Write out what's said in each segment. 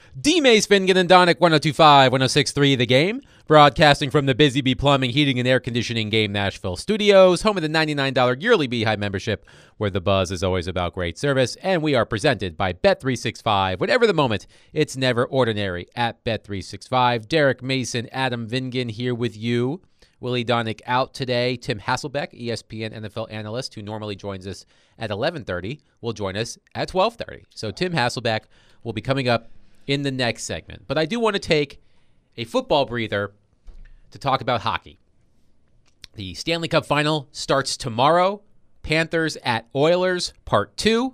D. Mace Fingan and Donick 1025, 1063 The Game, broadcasting from the Busy Bee Plumbing, Heating, and Air Conditioning Game Nashville studios, home of the $99 yearly Beehive membership, where the buzz is always about great service. And we are presented by Bet365. Whatever the moment, it's never ordinary at Bet365. Derek Mason, Adam Vingan here with you. Willie Donick out today. Tim Hasselbeck, ESPN NFL analyst, who normally joins us at 11:30, will join us at 12:30. So Tim Hasselbeck will be coming up in the next segment. But I do want to take a football breather to talk about hockey. The Stanley Cup Final starts tomorrow. Panthers at Oilers, Part 2.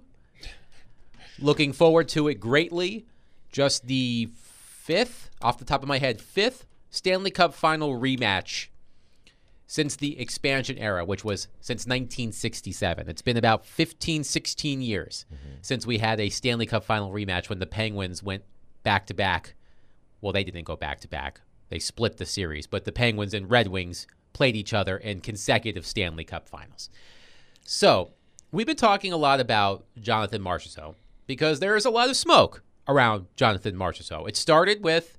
Looking forward to it greatly. Just the fifth, off the top of my head, fifth Stanley Cup Final rematch since the expansion era, which was since 1967. It's been about 15, 16 years since we had a Stanley Cup Final rematch when the Penguins went back-to-back. Well, they didn't go back-to-back. They split the series. But the Penguins and Red Wings played each other in consecutive Stanley Cup Finals. So we've been talking a lot about Jonathan Marchessault because there is a lot of smoke around Jonathan Marchessault. It started with,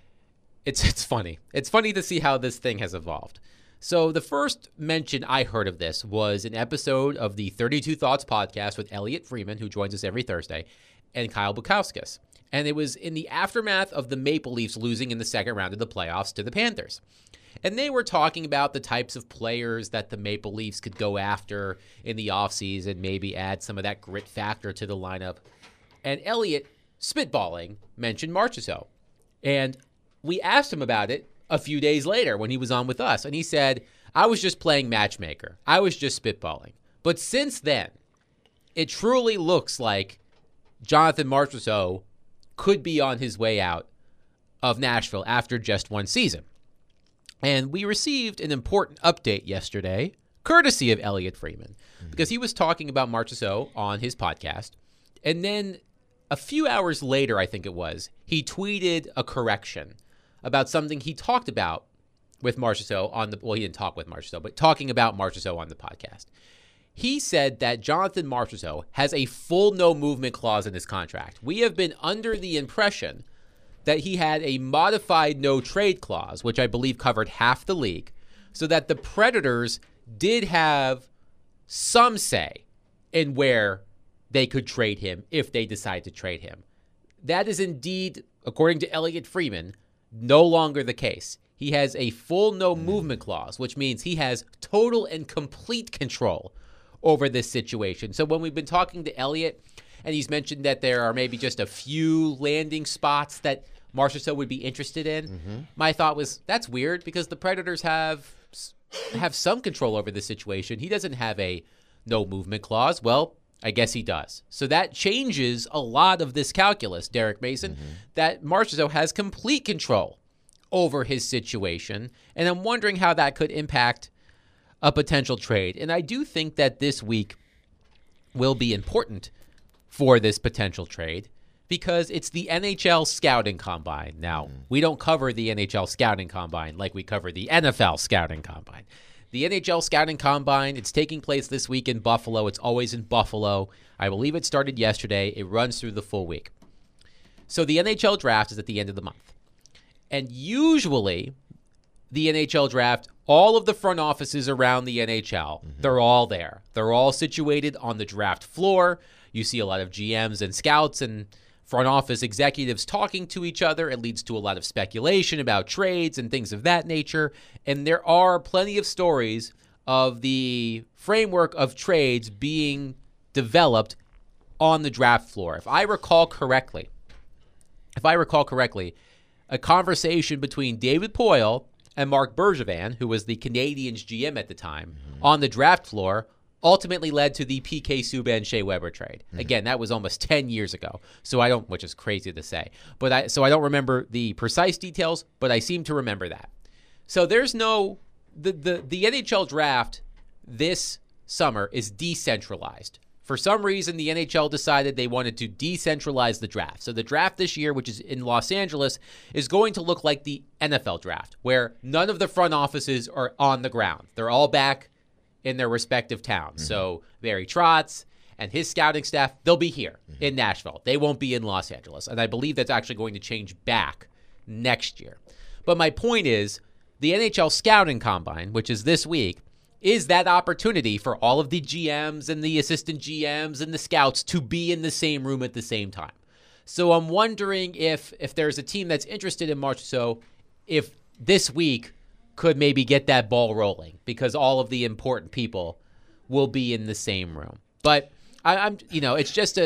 it's funny. It's funny to see how this thing has evolved. So the first mention I heard of this was an episode of the 32 Thoughts podcast with Elliot Freeman, who joins us every Thursday, and Kyle Bukauskas. And it was in the aftermath of the Maple Leafs losing in the second round of the playoffs to the Panthers. And they were talking about the types of players that the Maple Leafs could go after in the offseason, maybe add some of that grit factor to the lineup. And Elliot, spitballing, mentioned Marchessault. And we asked him about it a few days later when he was on with us. And he said, I was just playing matchmaker. I was just spitballing. But since then, it truly looks like Jonathan Marchessault could be on his way out of Nashville after just one season. And we received an important update yesterday, courtesy of Elliot Freeman, because he was talking about Marchessault on his podcast. And then a few hours later, I think it was, he tweeted a correction about something he talked about with Marchessault on the, well, he didn't talk with Marchessault, but talking about Marchessault on the podcast. He said that Jonathan Marchessault has a full no movement clause in his contract. We have been under the impression that he had a modified no trade clause, which I believe covered half the league, so that the Predators did have some say in where they could trade him if they decide to trade him. That is indeed, according to Elliot Freeman, no longer the case. He has a full no movement clause, which means he has total and complete control over this situation. So when we've been talking to Elliot, and he's mentioned that there are maybe just a few landing spots that Marchessault would be interested in, my thought was, that's weird because the Predators have some control over this situation. He doesn't have a no movement clause. Well, I guess he does. So that changes a lot of this calculus, Derek Mason, that Marchessault has complete control over his situation. And I'm wondering how that could impact a potential trade. And I do think that this week will be important for this potential trade because it's the NHL Scouting Combine. Now, we don't cover the NHL Scouting Combine like we cover the NFL Scouting Combine. The NHL Scouting Combine, it's taking place this week in Buffalo. It's always in Buffalo. I believe it started yesterday. It runs through the full week. So the NHL Draft is at the end of the month. And usually, the NHL Draft, all of the front offices around the NHL, they're all there. They're all situated on the draft floor. You see a lot of GMs and scouts and front office executives talking to each other. It leads to a lot of speculation about trades and things of that nature. And there are plenty of stories of the framework of trades being developed on the draft floor. If I recall correctly, a conversation between David Poile and Mark Bergevin, who was the Canadiens GM at the time, on the draft floor, ultimately led to the PK Subban Shea Weber trade. Again, that was almost 10 years ago, which is crazy to say. I don't remember the precise details, but I seem to remember that. So there's no the NHL draft this summer is decentralized. For some reason, the NHL decided they wanted to decentralize the draft. So the draft this year, which is in Los Angeles, is going to look like the NFL draft, where none of the front offices are on the ground. They're all back in their respective towns. So Barry Trotz and his scouting staff, they'll be here in Nashville. They won't be in Los Angeles. And I believe that's actually going to change back next year. But my point is, the NHL Scouting Combine, which is this week, is that opportunity for all of the GMs and the assistant GMs and the scouts to be in the same room at the same time. So I'm wondering if there's a team that's interested in Marchessault, if this week could maybe get that ball rolling, because all of the important people will be in the same room. But I'm it's just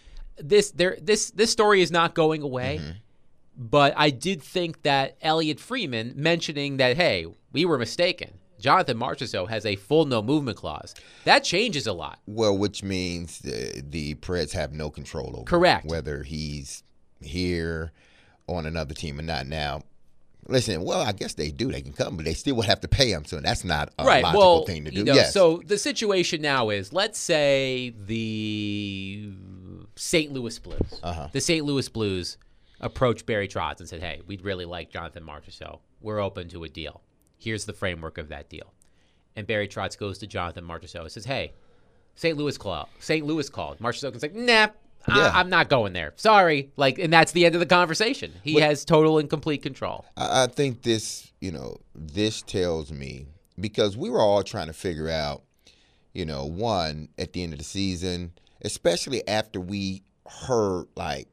this story is not going away. But I did think that Elliot Friedman mentioning that, hey, we were mistaken, Jonathan Marchessault has a full no movement clause, that changes a lot. Well, which means the Preds have no control over Correct. Whether he's here on another team or not. Now, listen, well, I guess they do. They can come, but they still would have to pay him. So that's not a logical thing to do. Yes. So the situation now is, let's say the St. Louis Blues. The St. Louis Blues approached Barry Trotz and said, hey, we'd really like Jonathan Marchessault. We're open to a deal. Here's the framework of that deal. And Barry Trotz goes to Jonathan Marchessault and says, hey, St. Louis called. Marchessault can say, nah, I'm not going there. Sorry. And that's the end of the conversation. He has total and complete control. I think this tells me, because we were all trying to figure out, one, at the end of the season, especially after we heard,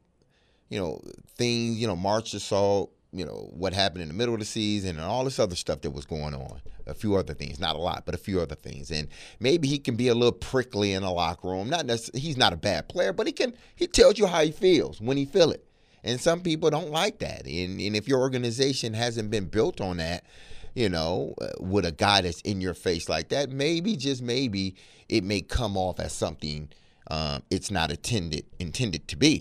things, Marchessault, what happened in the middle of the season and all this other stuff that was going on. A few other things, not a lot, but a few other things. And maybe he can be a little prickly in the locker room. Not necessarily, he's not a bad player, but he tells you how he feels when he feel it. And some people don't like that. And if your organization hasn't been built on that, with a guy that's in your face like that, maybe, just maybe, it may come off as something it's not intended to be.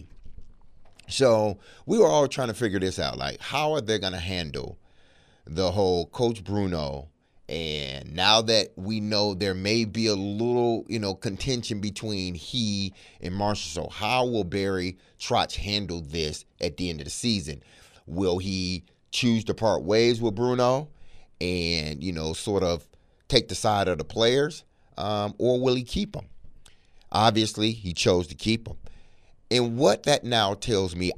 So we were all trying to figure this out. How are they going to handle the whole Coach Bruno? And now that we know there may be a little, contention between he and Marchessault, how will Barry Trotz handle this at the end of the season? Will he choose to part ways with Bruno and, sort of take the side of the players? Or will he keep him? Obviously, he chose to keep him. And what that now tells me,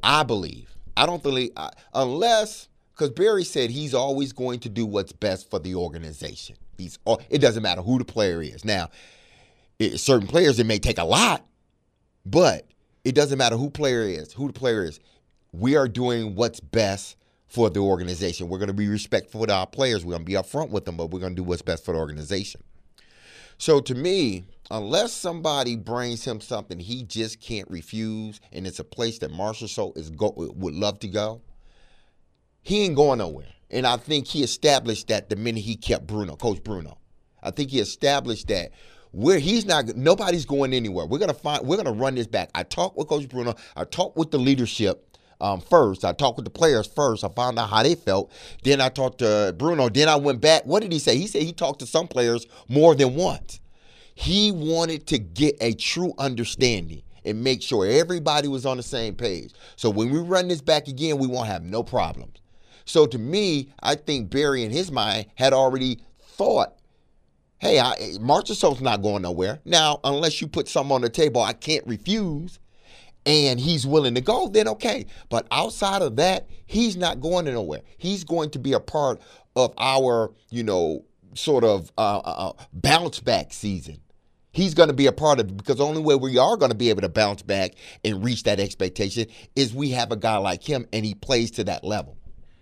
unless, because Barry said he's always going to do what's best for the organization. It doesn't matter who the player is. Now, certain players, it may take a lot, but it doesn't matter who the player is. We are doing what's best for the organization. We're going to be respectful to our players. We're going to be upfront with them, but we're going to do what's best for the organization. So to me, unless somebody brings him something he just can't refuse, and it's a place that Marchessault would love to go, he ain't going nowhere. And I think he established that the minute he kept Coach Bruno. I think he established that nobody's going anywhere. We're gonna run this back. I talked with Coach Bruno. I talked with the leadership first. I talked with the players first. I found out how they felt. Then I talked to Bruno. Then I went back. What did he say? He said he talked to some players more than once. He wanted to get a true understanding and make sure everybody was on the same page. So when we run this back again, we won't have no problems. So to me, I think Barry in his mind had already thought, hey, Marchessault's not going nowhere. Now, unless you put something on the table I can't refuse, and he's willing to go, then okay. But outside of that, he's not going nowhere. He's going to be a part of our, sort of bounce back season. He's going to be a part of it, because the only way we are going to be able to bounce back and reach that expectation is we have a guy like him and he plays to that level.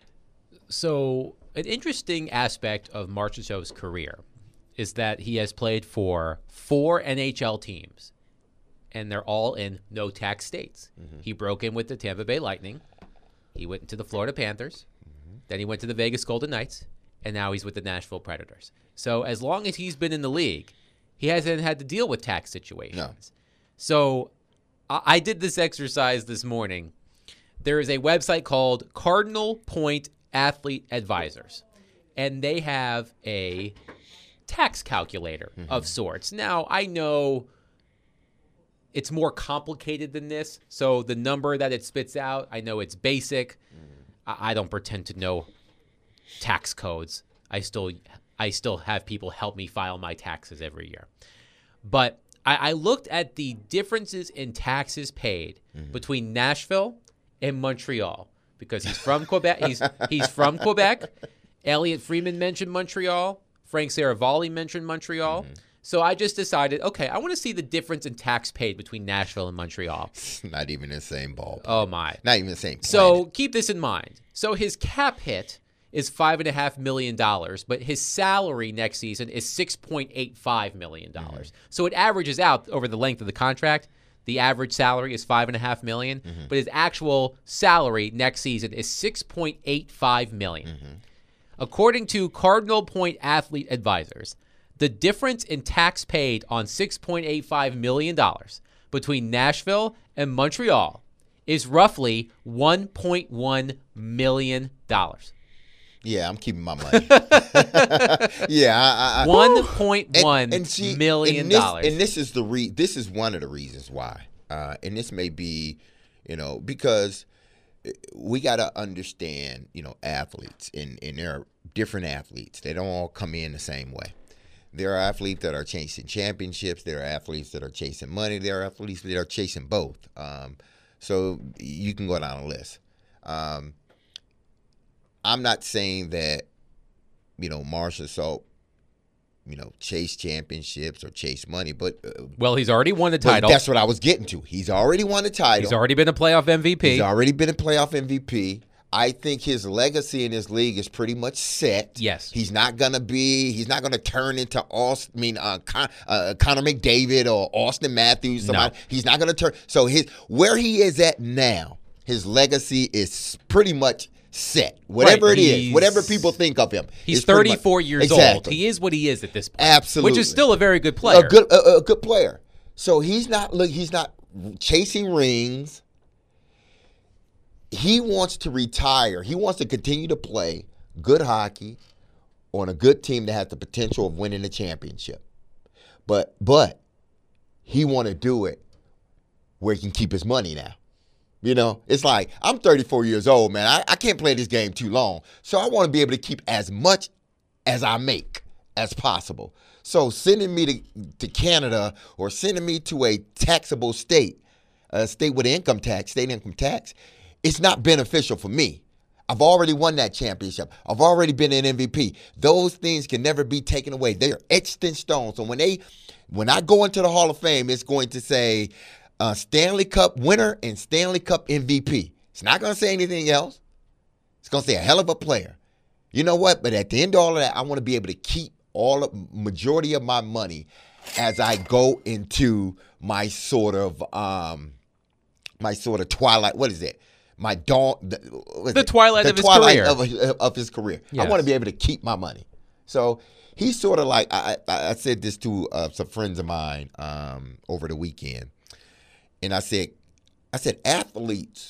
So an interesting aspect of Marchessault's career is that he has played for 4 NHL teams, and they're all in no-tax states. Mm-hmm. He broke in with the Tampa Bay Lightning. He went into the Florida Panthers. Mm-hmm. Then he went to the Vegas Golden Knights, and now he's with the Nashville Predators. So as long as he's been in the league, he hasn't had to deal with tax situations. No. So I did this exercise this morning. There is a website called Cardinal Point Athlete Advisors, and they have a tax calculator of sorts. Now, I know it's more complicated than this, so the number that it spits out, I know it's basic. I don't pretend to know tax codes. I still have people help me file my taxes every year. But I looked at the differences in taxes paid between Nashville and Montreal because he's from Quebec. He's from Quebec. Elliot Freeman mentioned Montreal. Frank Saravalli mentioned Montreal. So I just decided, okay, I want to see the difference in tax paid between Nashville and Montreal. Not even the same ball. Oh, my. Not even the same planet. So keep this in mind. So his cap hit is $5.5 million, but his salary next season is $6.85 million. So it averages out over the length of the contract. The average salary is $5.5 million, but his actual salary next season is $6.85 million. According to Cardinal Point Athlete Advisors, the difference in tax paid on $6.85 million between Nashville and Montreal is roughly $1.1 million. Yeah, I'm keeping my money. Yeah, $1.1 million. And this is this is one of the reasons why. And this may be, because we got to understand, athletes, and there are different athletes. They don't all come in the same way. There are athletes that are chasing championships. There are athletes that are chasing money. There are athletes that are chasing both. So you can go down a list. I'm not saying that, Marshall Salt, chase championships or chase money, but well, he's already won the title. That's what I was getting to. He's already won the title. He's already been a playoff MVP. He's already been a playoff MVP. I think his legacy in this league is pretty much set. Yes. He's not going to turn into Connor McDavid or Austin Matthews. No. He's not going to turn. So where he is at now, his legacy is pretty much set. Whatever it is, whatever people think of him. He's 34 years old. He is what he is at this point. Absolutely. Which is still a very good player. A good player. So he's not chasing rings. He wants to retire. He wants to continue to play good hockey on a good team that has the potential of winning a championship. But he want to do it where he can keep his money now. It's like, I'm 34 years old, man. I can't play this game too long. So I want to be able to keep as much as I make as possible. So sending me to Canada or sending me to a taxable state, a state with state income tax, it's not beneficial for me. I've already won that championship. I've already been an MVP. Those things can never be taken away. They are etched in stone. So when I go into the Hall of Fame, it's going to say Stanley Cup winner and Stanley Cup MVP. It's not going to say anything else. It's going to say a hell of a player. You know what? But at the end of all of that, I want to be able to keep majority of my money as I go into my sort of twilight. What is it? My dawn. The twilight of his career. Yes. I want to be able to keep my money. So he's sort of like, I said this to some friends of mine over the weekend. And I said, athletes,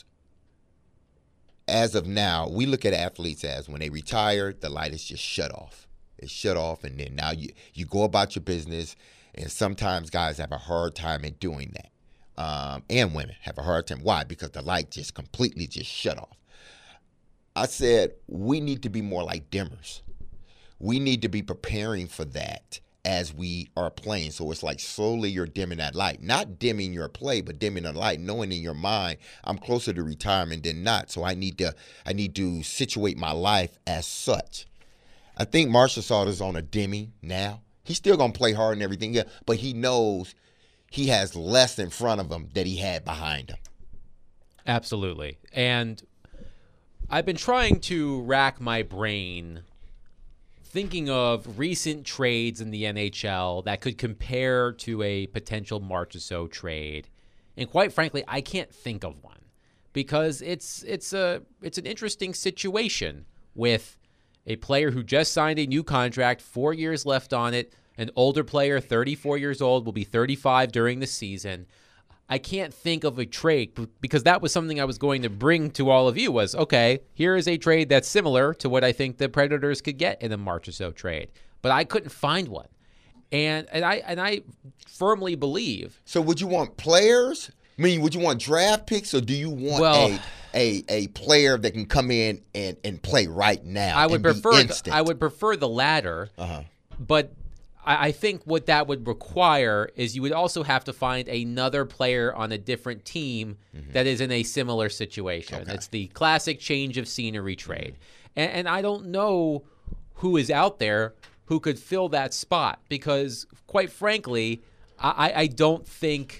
as of now, we look at athletes as when they retire, the light is just shut off. It's shut off, and then now you go about your business, and sometimes guys have a hard time in doing that. And women have a hard time. Why? Because the light just completely just shut off. I said, we need to be more like dimmers. We need to be preparing for that as we are playing. So it's like slowly you're dimming that light. Not dimming your play, but dimming the light, knowing in your mind, I'm closer to retirement than not. So I need to situate my life as such. I think Marshall Salt is on a dimming now. He's still going to play hard and everything, yeah, but he knows he has less in front of him that he had behind him. Absolutely. And I've been trying to rack my brain thinking of recent trades in the NHL that could compare to a potential Marchessault trade. And quite frankly, I can't think of one because it's an interesting situation with a player who just signed a new contract, 4 years left on it, an older player, 34 years old, will be 35 during the season. I can't think of a trade because that was something I was going to bring to all of you was, okay, here is a trade that's similar to what I think the Predators could get in a Marchessault trade. But I couldn't find one. And I firmly believe. So would you want players? I mean, would you want draft picks, or do you want a player that can come in and play right now? I would prefer the latter. But I think what that would require is you would also have to find another player on a different team that is in a similar situation. Okay. It's the classic change of scenery trade. And I don't know who is out there who could fill that spot because, quite frankly, I don't think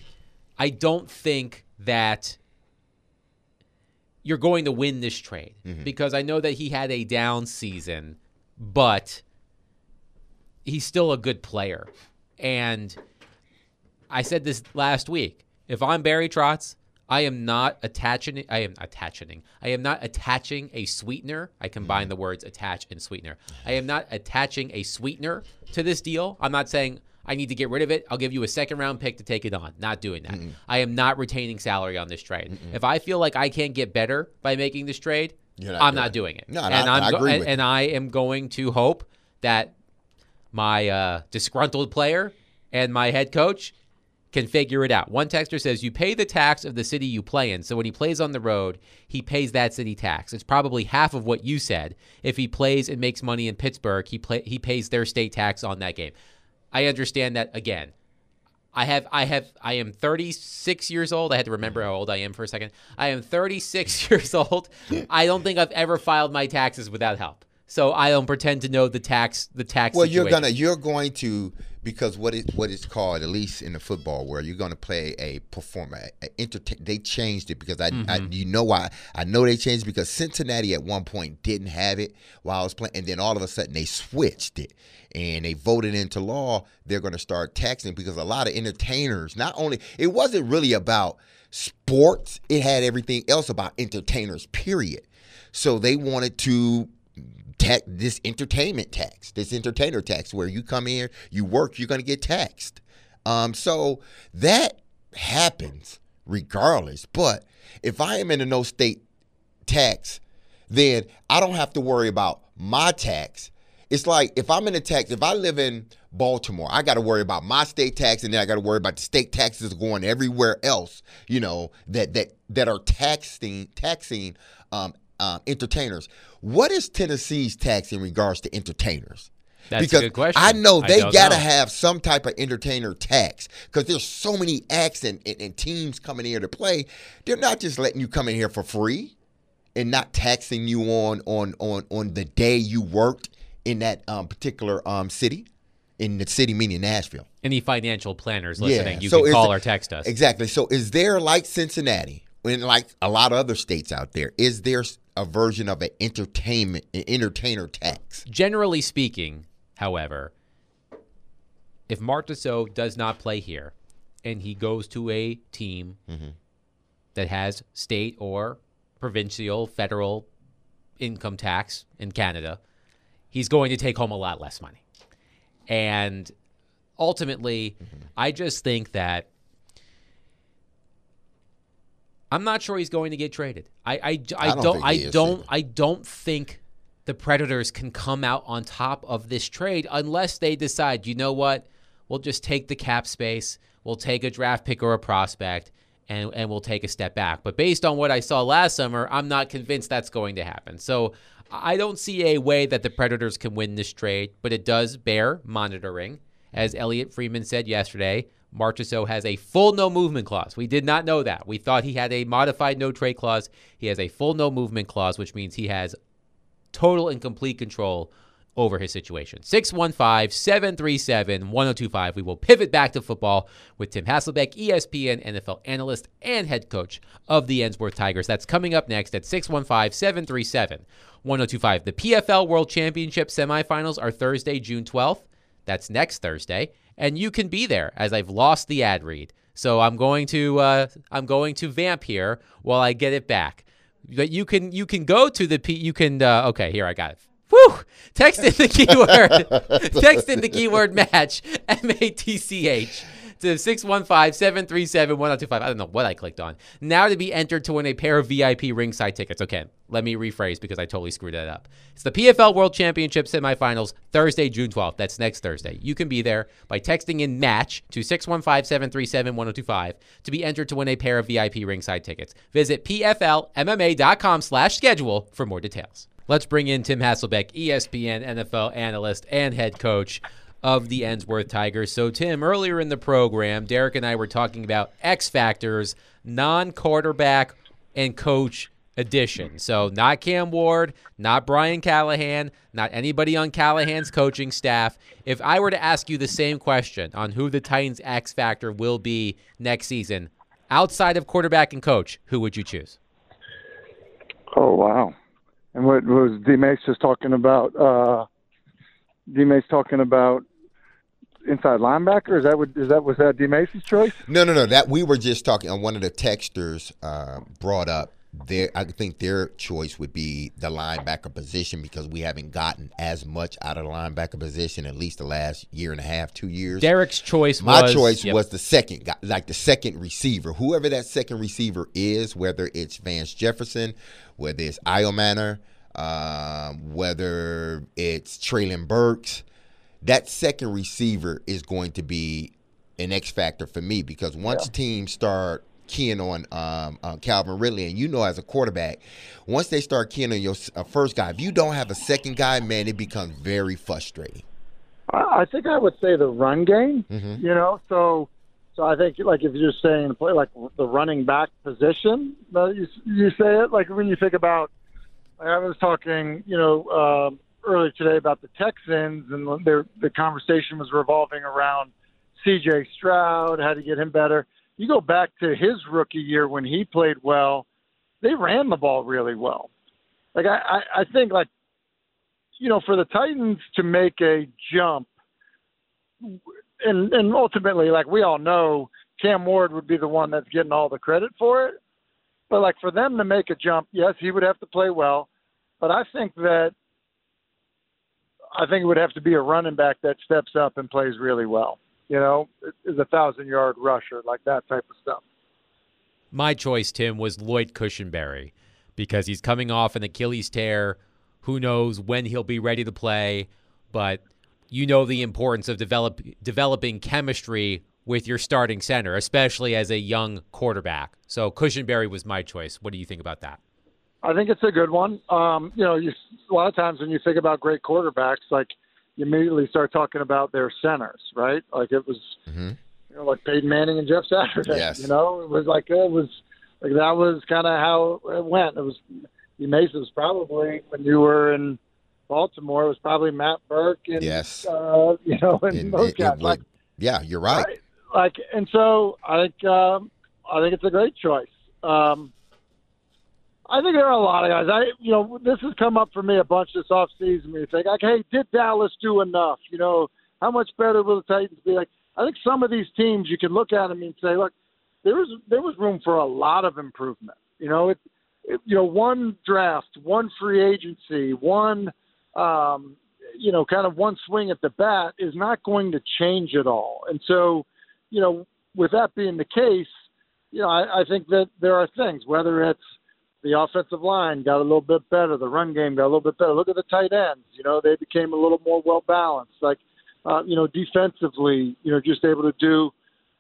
that you're going to win this trade because I know that he had a down season, but he's still a good player. And I said this last week. If I'm Barry Trotz, I am not attaching a sweetener. I combine the words attach and sweetener. I am not attaching a sweetener to this deal. I'm not saying I need to get rid of it. I'll give you a second-round pick to take it on. Not doing that. I am not retaining salary on this trade. If I feel like I can't get better by making this trade, I'm not doing it. No, I agree with you. And I am going to hope that my disgruntled player and my head coach can figure it out. One texter says, you pay the tax of the city you play in. So when he plays on the road, he pays that city tax. It's probably half of what you said. If he plays and makes money in Pittsburgh, he pays their state tax on that game. I understand that. Again, I am 36 years old. I had to remember how old I am for a second. I am 36 years old. I don't think I've ever filed my taxes without help. So I don't pretend to know the tax. Well, situation. you're going to because what it's called, at least in the football world, you're going to play a performer. They changed it because you know why? I know they changed it because Cincinnati at one point didn't have it while I was playing, and then all of a sudden they switched it and they voted into law. They're going to start taxing because a lot of entertainers. Not only it wasn't really about sports, it had everything else about entertainers. Period. So they wanted to. This entertainer tax, where you come here, you work, you're going to get taxed. So that happens regardless. But if I am in a no state tax, then I don't have to worry about my tax. It's like if I'm in a tax, if I live in Baltimore, I got to worry about my state tax, and then I got to worry about the state taxes going everywhere else, that are taxing entertainers. What is Tennessee's tax in regards to entertainers? That's a good question. I know they got to have some type of entertainer tax because there's so many acts and teams coming here to play. They're not just letting you come in here for free and not taxing you on the day you worked in that particular city, in the city meaning Nashville. Any financial planners listening, you can call or text us. Exactly. So is there, like Cincinnati, and like a lot of other states out there, is there a version of an entertainer tax? Generally speaking, however, if Marchessault does not play here and he goes to a team that has state or provincial, federal income tax in Canada, he's going to take home a lot less money. And ultimately, I just think that I'm not sure he's going to get traded. I don't think the Predators can come out on top of this trade unless they decide, you know what, we'll just take the cap space, we'll take a draft pick or a prospect, and we'll take a step back. But based on what I saw last summer, I'm not convinced that's going to happen. So I don't see a way that the Predators can win this trade, but it does bear monitoring. As Elliot Friedman said yesterday, Marchessault has a full no movement clause. We did not know that. We thought he had a modified no trade clause. He has a full no movement clause, which means he has total and complete control over his situation. 615-737-1025. We will pivot back to football with Tim Hasselbeck, ESPN NFL analyst and head coach of the Ensworth Tigers. That's coming up next at 615-737-1025. The PFL World Championship semifinals are Thursday, June 12th. That's next Thursday. And you can be there, as I've lost the ad read. So I'm going to vamp here while I get it back. But you can go to the okay, here I got it. Whew! Text in the keyword match, MATCH, to 615-737-1025. I don't know what I clicked on. Now to be entered to win a pair of VIP ringside tickets. Okay, let me rephrase because I totally screwed that up. It's the PFL World Championship semifinals, Thursday, June 12th. That's next Thursday. You can be there by texting in MATCH to 615-737-1025 to be entered to win a pair of VIP ringside tickets. Visit pflmma.com/schedule for more details. Let's bring in Tim Hasselbeck, ESPN NFL analyst and head coach of the Ensworth Tigers. So, Tim, earlier in the program, Derek and I were talking about X factors, non-quarterback and coach addition. So not Cam Ward, not Brian Callahan, not anybody on Callahan's coaching staff. If I were to ask you the same question on who the Titans' X factor will be next season, outside of quarterback and coach, who would you choose? Oh, wow. And what was D-Mace just talking about? D-Mace talking about inside linebacker? Was that D-Mace's choice? No. That we were just talking. One of the texters brought up I think their choice would be the linebacker position because we haven't gotten as much out of the linebacker position at least the last year and a half, 2 years. Derek's choice My choice was the second guy, like the second receiver. Whoever that second receiver is, whether it's Vance Jefferson, whether it's Io Manor, whether it's Traylon Burks, that second receiver is going to be an X factor for me because once teams start keying on Calvin Ridley, and as a quarterback, once they start keying on your first guy, if you don't have a second guy, man, it becomes very frustrating. I think I would say the run game, so I think like if you're saying play like the running back position, you say it like when you think about. I was talking, earlier today about the Texans, and the conversation was revolving around C.J. Stroud, how to get him better. You go back to his rookie year when he played well, they ran the ball really well. Like I think for the Titans to make a jump, and ultimately, like we all know, Cam Ward would be the one that's getting all the credit for it. But like for them to make a jump, yes, he would have to play well. But I think it would have to be a running back that steps up and plays really well. Is a 1,000-yard rusher, like that type of stuff. My choice, Tim, was Lloyd Cushenberry because he's coming off an Achilles tear. Who knows when he'll be ready to play, but the importance of developing chemistry with your starting center, especially as a young quarterback. So Cushenberry was my choice. What do you think about that? I think it's a good one. A lot of times when you think about great quarterbacks, like you immediately start talking about their centers, right? Like it was, like Peyton Manning and Jeff Saturday. Yes. It was like that was kind of how it went. It was Mason was probably when you were in Baltimore. It was probably Matt Burke and and those guys. Yeah, you're right. And so I think it's a great choice. I think there are a lot of guys. This has come up for me a bunch this offseason. When you think, like, hey, did Dallas do enough? How much better will the Titans be? Like, I think some of these teams you can look at them and say, look, there was room for a lot of improvement. One draft, one free agency, one kind of one swing at the bat is not going to change it all. And so, with that being the case, I think that there are things, whether it's the offensive line got a little bit better, the run game got a little bit better. Look at the tight ends. They became a little more well-balanced. Like, defensively, just able to do,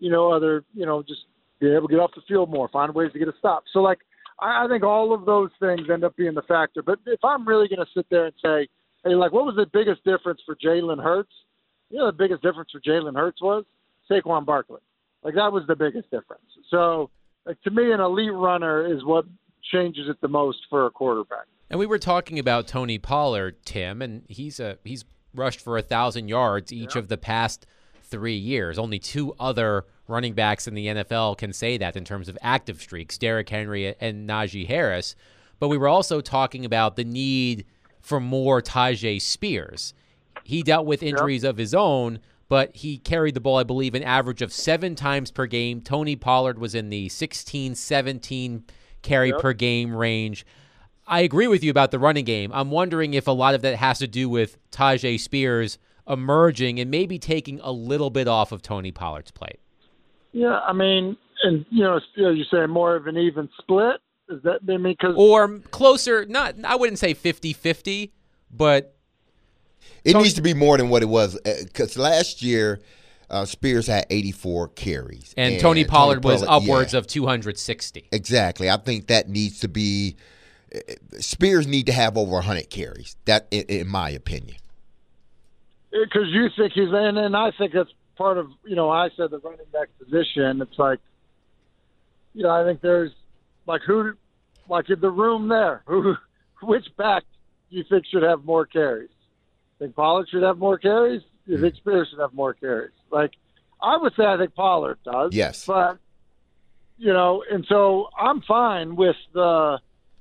just be able to get off the field more, find ways to get a stop. So, like, I think all of those things end up being the factor. But if I'm really going to sit there and say, hey, like, what was the biggest difference for Jalen Hurts? The biggest difference for Jalen Hurts was Saquon Barkley. Like, that was the biggest difference. So, like, to me, an elite runner is what changes it the most for a quarterback. And we were talking about Tony Pollard, Tim, and he's rushed for 1,000 yards each of the past 3 years. Only two other running backs in the NFL can say that in terms of active streaks, Derrick Henry and Najee Harris. But we were also talking about the need for more Tyjae Spears. He dealt with injuries of his own, but he carried the ball, I believe, an average of 7 times per game. Tony Pollard was in the 16, 17 carry per game range. I agree with you about the running game. I'm wondering if a lot of that has to do with Tyjae Spears emerging and maybe taking a little bit off of Tony Pollard's plate. Yeah, I mean, and you're saying more of an even split? Is that because or closer? Not, I wouldn't say 50-50, but it needs to be more than what it was. Because last year, Spears had 84 carries. And Tony Pollard was upwards of 260. Exactly. I think that needs to be – Spears need to have over 100 carries, that in my opinion. because you think he's, and I think that's part of, I said the running back position. It's like, I think there's like in the room there, which back do you think should have more carries? Think Pollard should have more carries? Do you think Spears should have more carries? Like, I would say I think Pollard does. Yes. But, and so I'm fine with the,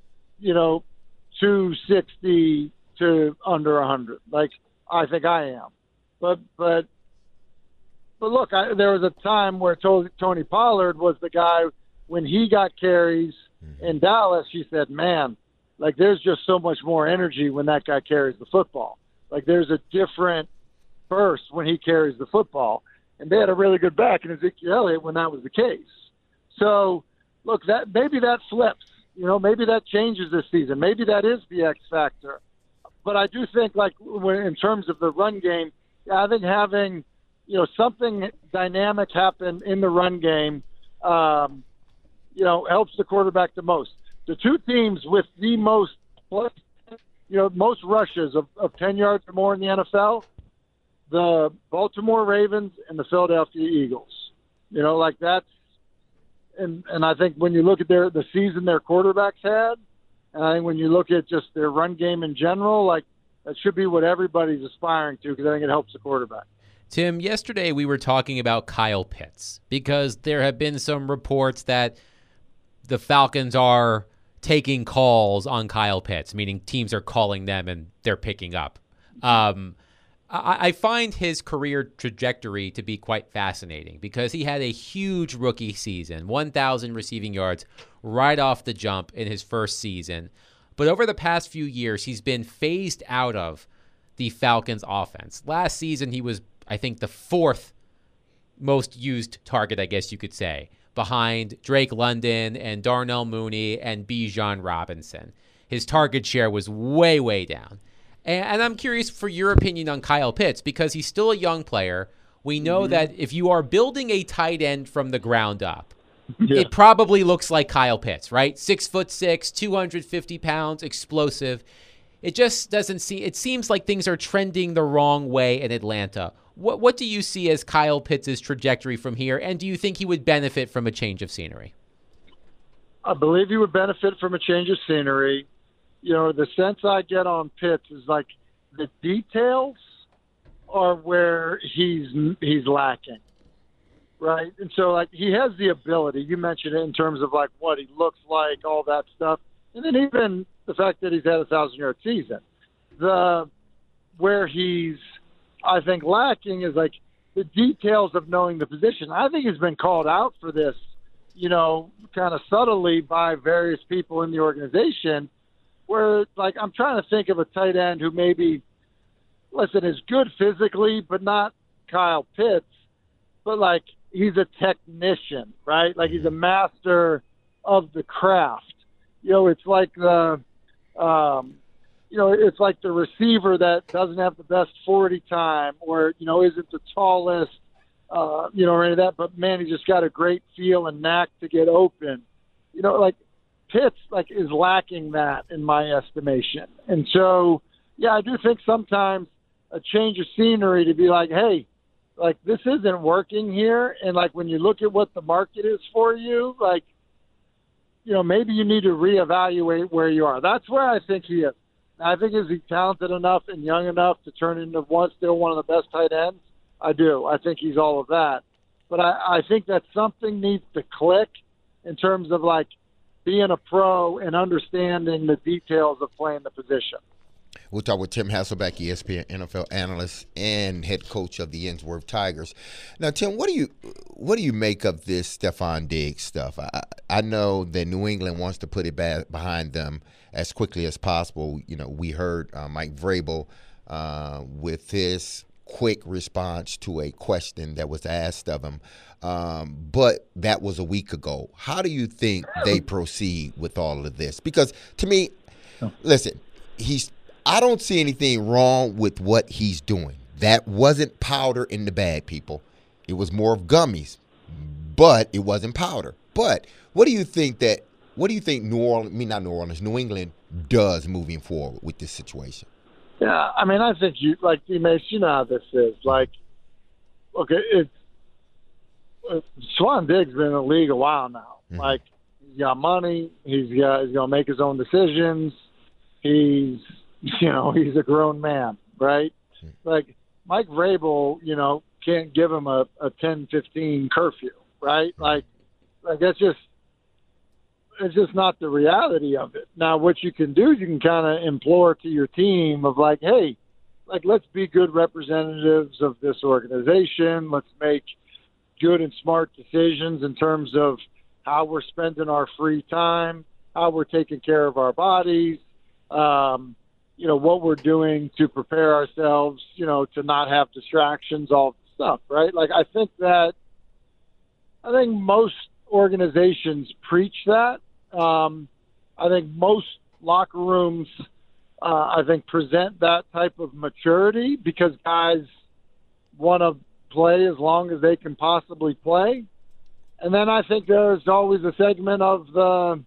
260 to under 100. Like, I think I am. But look, there was a time where Tony Pollard was the guy when he got carries in Dallas. He said, man, like there's just so much more energy when that guy carries the football. Like there's a different burst when he carries the football. And they had a really good back in Ezekiel Elliott when that was the case. So, look, maybe that flips. Maybe that changes this season. Maybe that is the X factor. But I do think, like, in terms of the run game, I think having, something dynamic happen in the run game, helps the quarterback the most. The two teams with the most rushes of 10 yards or more in the NFL, the Baltimore Ravens and the Philadelphia Eagles. Like that's, and I think when you look at the season their quarterbacks had, and I think when you look at just their run game in general, like that should be what everybody's aspiring to because I think it helps the quarterback. Tim, yesterday we were talking about Kyle Pitts because there have been some reports that the Falcons are taking calls on Kyle Pitts, meaning teams are calling them and they're picking up. I find his career trajectory to be quite fascinating because he had a huge rookie season, 1,000 receiving yards right off the jump in his first season. But over the past few years, he's been phased out of the Falcons offense. Last season, he was, I think, the fourth most used target, I guess you could say, behind Drake London and Darnell Mooney and Bijan Robinson. His target share was way, way down. And I'm curious for your opinion on Kyle Pitts because he's still a young player. We know that if you are building a tight end from the ground up, it probably looks like Kyle Pitts, right? 6'6", 250 pounds, explosive. It just doesn't seem. It seems like things are trending the wrong way in Atlanta. What do you see as Kyle Pitts' trajectory from here, and do you think he would benefit from a change of scenery? I believe he would benefit from a change of scenery. The sense I get on Pitts is like the details are where he's lacking, right? And so like he has the ability. You mentioned it in terms of like what he looks like, all that stuff, and then even the fact that he's had a 1,000-yard season. Where he's, I think, lacking is like the details of knowing the position. I think he's been called out for this, kind of subtly by various people in the organization. Where, like, I'm trying to think of a tight end who maybe, is good physically, but not Kyle Pitts, but, like, he's a technician, right? Like, he's a master of the craft. It's like it's like the receiver that doesn't have the best 40 time or, isn't the tallest, or any of that, but, man, he just got a great feel and knack to get open. Pitts is lacking that in my estimation. And so, I do think sometimes a change of scenery to be like, hey, like this isn't working here. And like when you look at what the market is for you, like, maybe you need to reevaluate where you are. That's where I think he is. I think is he talented enough and young enough to turn into still one of the best tight ends? I do. I think he's all of that. But I think that something needs to click in terms of like, being a pro and understanding the details of playing the position. We'll talk with Tim Hasselbeck, ESPN NFL analyst and head coach of the Innsworth Tigers. Now, Tim, what do you make of this Stephon Diggs stuff? I know that New England wants to put it back behind them as quickly as possible. We heard Mike Vrabel with his quick response to a question that was asked of him. But that was a week ago. How do you think they proceed with all of this? Because to me, listen, I don't see anything wrong with what he's doing. That wasn't powder in the bag, people. It was more of gummies, but it wasn't powder. But what do you think New England does moving forward with this situation? Yeah, I mean, I think you like D-Mace. You know how this is. Like, okay, Swan Diggs been in the league a while now. Mm-hmm. Like, he's got money. He's gonna make his own decisions. He's a grown man, right? Mm-hmm. Like Mike Vrabel, can't give him a 10-15 curfew, right? Like that's just. It's just not the reality of it. Now, what you can do, you can kind of implore to your team of like, hey, like, let's be good representatives of this organization. Let's make good and smart decisions in terms of how we're spending our free time, how we're taking care of our bodies, what we're doing to prepare ourselves, to not have distractions, all the stuff, right? Like, I think most organizations preach that. I think most locker rooms, present that type of maturity because guys want to play as long as they can possibly play. And then I think there's always a segment of the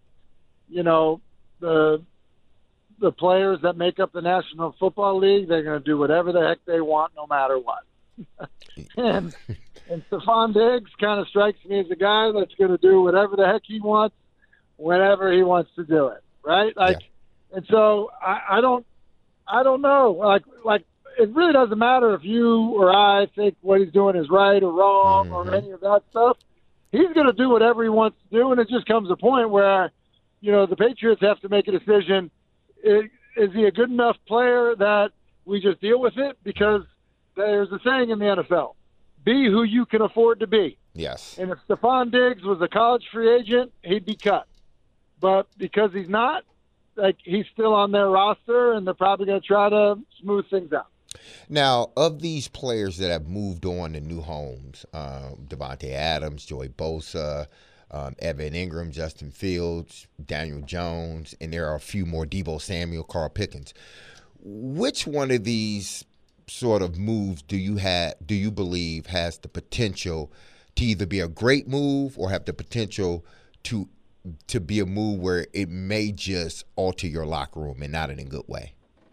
players that make up the National Football League. They're going to do whatever the heck they want, no matter what. and Stephon Diggs kind of strikes me as a guy that's going to do whatever the heck he wants, whenever he wants to do it, right? And so I don't know. Like it really doesn't matter if you or I think what he's doing is right or wrong or any of that stuff. He's going to do whatever he wants to do, and it just comes a point where, the Patriots have to make a decision. Is he a good enough player that we just deal with it? Because there's a saying in the NFL, be who you can afford to be. Yes. And if Stephon Diggs was a college free agent, he'd be cut. But because he's not, he's still on their roster, and they're probably going to try to smooth things out. Now, of these players that have moved on to new homes, Devontae Adams, Joey Bosa, Evan Ingram, Justin Fields, Daniel Jones, and there are a few more, Deebo Samuel, Carl Pickens. Which one of these sort of moves do you believe has the potential to either be a great move or have the potential to be a move where it may just alter your locker room and not in a good way?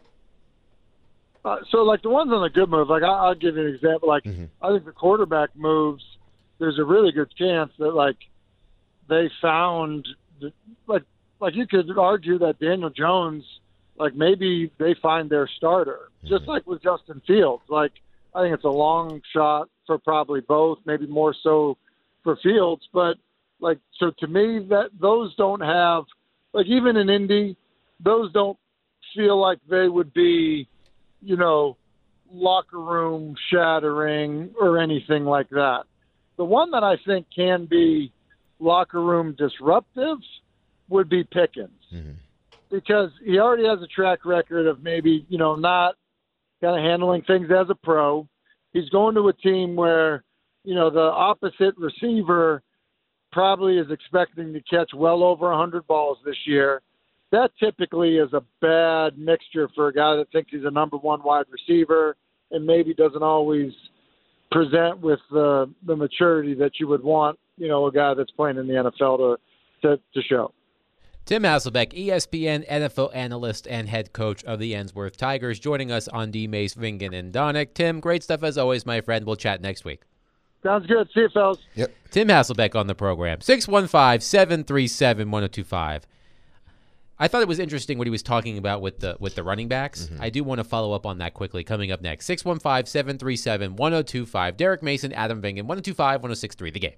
So, the ones on the good move, I'll give you an example. I think the quarterback moves, there's a really good chance that, they found, you could argue that Daniel Jones, maybe they find their starter, just like with Justin Fields. I think it's a long shot for probably both, maybe more so for Fields, but so to me, that those don't have, even in Indy, those don't feel like they would be, locker room shattering or anything like that. The one that I think can be locker room disruptive would be Pickens, because he already has a track record of maybe, not kind of handling things as a pro. He's going to a team where, the opposite receiver probably is expecting to catch well over 100 balls this year. That typically is a bad mixture for a guy that thinks he's a number one wide receiver and maybe doesn't always present with the maturity that you would want, a guy that's playing in the NFL to show. Tim Hasselbeck, ESPN NFL analyst and head coach of the Ensworth Tigers, joining us on D-Mace, Vingan, and Donick. Tim, great stuff as always, my friend. We'll chat next week. Sounds good. See you, fellas. Yep. Tim Hasselbeck on the program. 615-737-1025. I thought it was interesting what he was talking about with the running backs. I do want to follow up on that quickly coming up next. 615-737-1025. Derek Mason, Adam Vingan, 1025-1063, The Game.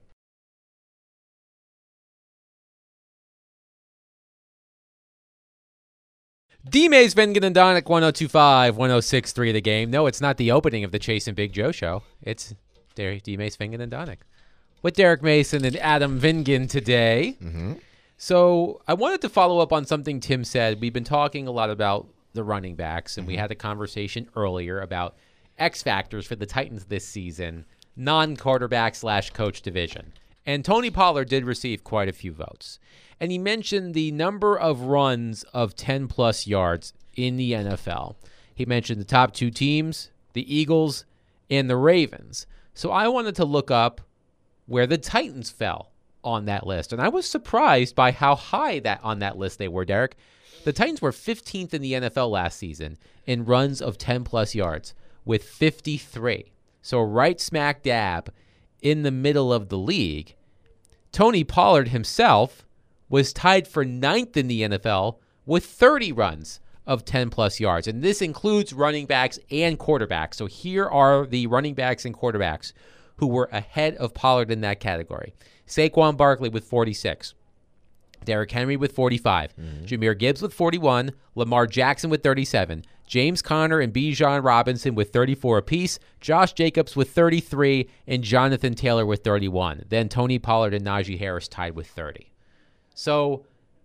D-Mace, Vingan, and Donick, 1025-1063, The Game. No, it's not the opening of the Chase and Big Joe show. It's D-Mace, Vingan, and Donick with Derek Mason and Adam Vingan today. So I wanted to follow up on something Tim said. We've been talking a lot about the running backs, and we had a conversation earlier about X factors for the Titans this season, non-quarterback / coach division. And Tony Pollard did receive quite a few votes. And he mentioned the number of runs of 10-plus yards in the NFL. He mentioned the top two teams, the Eagles and the Ravens. So I wanted to look up where the Titans fell on that list. And I was surprised by how high that on that list they were, Derek. The Titans were 15th in the NFL last season in runs of 10-plus yards with 53. So right smack dab in the middle of the league. Tony Pollard himself was tied for 9th in the NFL with 30 runs of 10-plus yards. And this includes running backs and quarterbacks. So here are the running backs and quarterbacks who were ahead of Pollard in that category. Saquon Barkley with 46. Derrick Henry with 45. Jahmyr Gibbs with 41. Lamar Jackson with 37. James Conner and Bijan Robinson with 34 apiece. Josh Jacobs with 33. And Jonathan Taylor with 31. Then Tony Pollard and Najee Harris tied with 30. So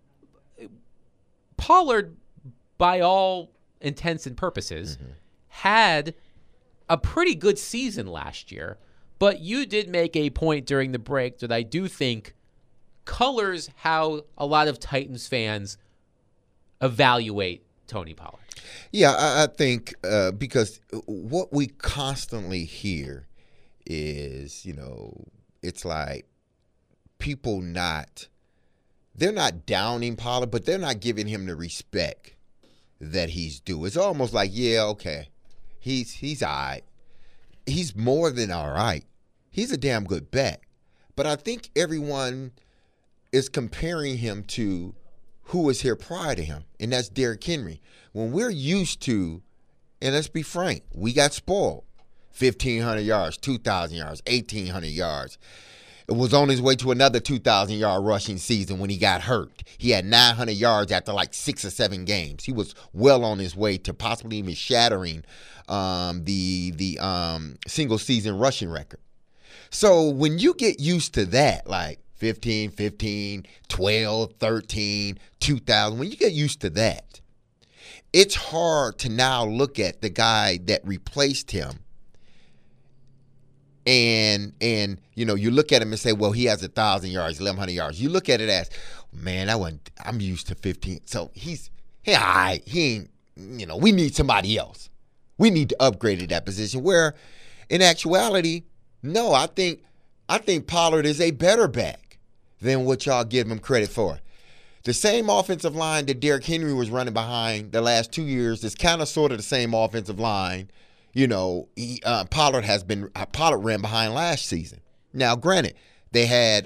Pollard, by all intents and purposes, had a pretty good season last year. But you did make a point during the break that I do think colors how a lot of Titans fans evaluate Tony Pollard. Yeah, I think because what we constantly hear is, it's like people they're not downing Pollard, but they're not giving him the respect that he's due. It's almost like, yeah, okay, he's all right. He's more than all right. He's a damn good back. But I think everyone is comparing him to who was here prior to him, and that's Derrick Henry. When we're used to, and let's be frank, we got spoiled. 1,500 yards, 2,000 yards, 1,800 yards. It was on his way to another 2,000-yard rushing season when he got hurt. He had 900 yards after like 6 or 7 games. He was well on his way to possibly even shattering the single-season rushing record. So when you get used to that, like 15, 12, 13, 2,000, when you get used to that, it's hard to now look at the guy that replaced him and you look at him and say, well, he has 1,000 yards, 1,100 yards. You look at it as, man, I'm used to 15. So he ain't, we need somebody else. We need to upgrade at that position. Where in actuality, no, I think Pollard is a better back than what y'all give him credit for. The same offensive line that Derrick Henry was running behind the last 2 years is kind of sort of the same offensive line, Pollard ran behind last season. Now, granted, they had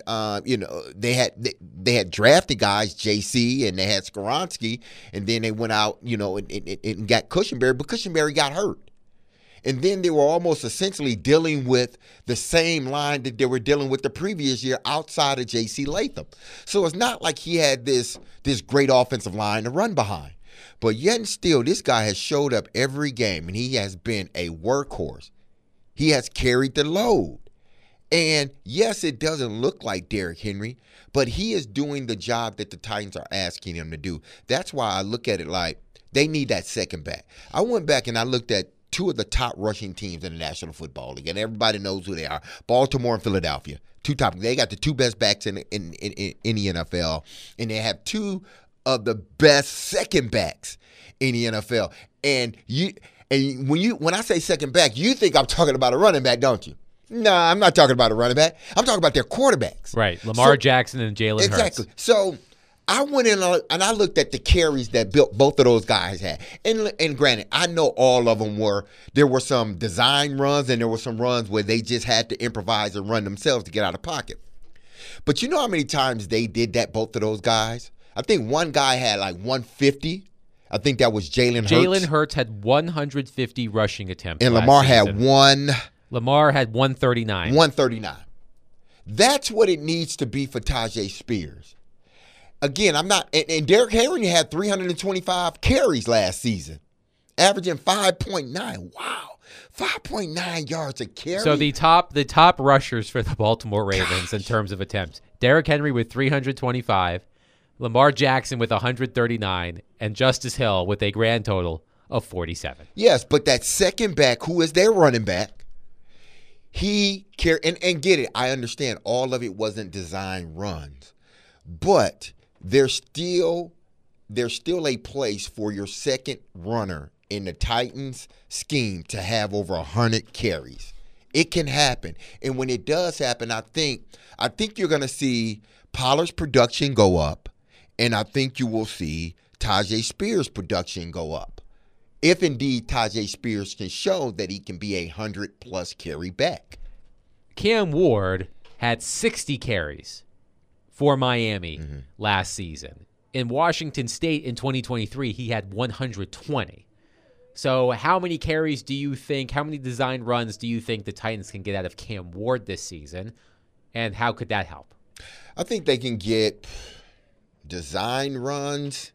they had drafted guys, JC, and they had Skoronski, and then they went out, and got Cushenberry, but Cushenberry got hurt. And then they were almost essentially dealing with the same line that they were dealing with the previous year outside of J.C. Latham. So it's not like he had this great offensive line to run behind. But yet and still, this guy has showed up every game, and he has been a workhorse. He has carried the load. And yes, it doesn't look like Derrick Henry, but he is doing the job that the Titans are asking him to do. That's why I look at it like they need that second back. I went back and I looked at 2 of the top rushing teams in the National Football League, and everybody knows who they are: Baltimore and Philadelphia. They got the 2 best backs in the NFL, and they have 2 of the best second backs in the NFL. And when I say second back, you think I'm talking about a running back, don't you? No, I'm not talking about a running back. I'm talking about their quarterbacks. Right, Lamar Jackson and Jalen Hurts. Exactly. So I went in and I looked at the carries that both of those guys had. And granted, I know all of them there were some design runs and there were some runs where they just had to improvise and run themselves to get out of pocket. But you know how many times they did that, both of those guys? I think one guy had like 150. I think that was Jalen Hurts. Jalen Hurts had 150 rushing attempts. And Lamar had one. Lamar had 139. 139. That's what it needs to be for Tyjae Spears. Again, and Derrick Henry had 325 carries last season, averaging 5.9. Wow, 5.9 yards a carry. So the top rushers for the Baltimore Ravens in terms of attempts: Derrick Henry with 325, Lamar Jackson with 139, and Justice Hill with a grand total of 47. Yes, but that second back, who is their running back, he carried and get it. I understand all of it wasn't design runs, but there's still a place for your second runner in the Titans scheme to have over 100 carries. It can happen. And when it does happen, I think you're going to see Pollard's production go up, and I think you will see Tajay Spears' production go up. If indeed Tajay Spears can show that he can be a 100-plus carry back. Cam Ward had 60 carries for Miami last season. In Washington State in 2023, he had 120. So how many carries do you think, how many design runs do you think the Titans can get out of Cam Ward this season? And how could that help? I think they can get design runs.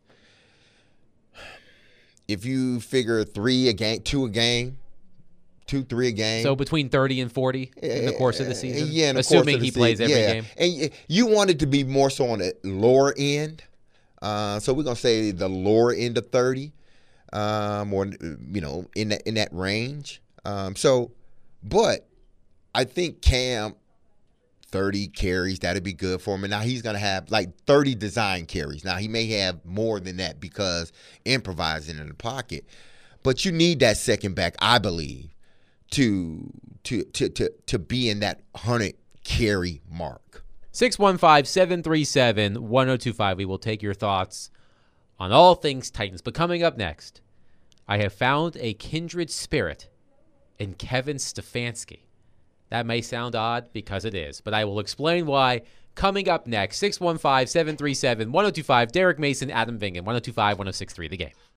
If you figure 3 a game, 2 a game, 2, 3 a game. So between 30 and 40 in the course of the season? Yeah, in the assuming course of the he plays season. every game. And you want it to be more so on the lower end. So we're going to say the lower end of 30, or, in that range. But I think Cam, 30 carries, that'd be good for him. And now he's going to have like 30 design carries. Now he may have more than that because improvising in the pocket. But you need that second back, I believe, to be in that 100 carry mark. 615-737-1025. We will take your thoughts on all things Titans. But coming up next, I have found a kindred spirit in Kevin Stefanski. That may sound odd because it is, but I will explain why coming up next. 615-737-1025. Derek Mason, Adam Vingan, 102.5, 106.3 The Game.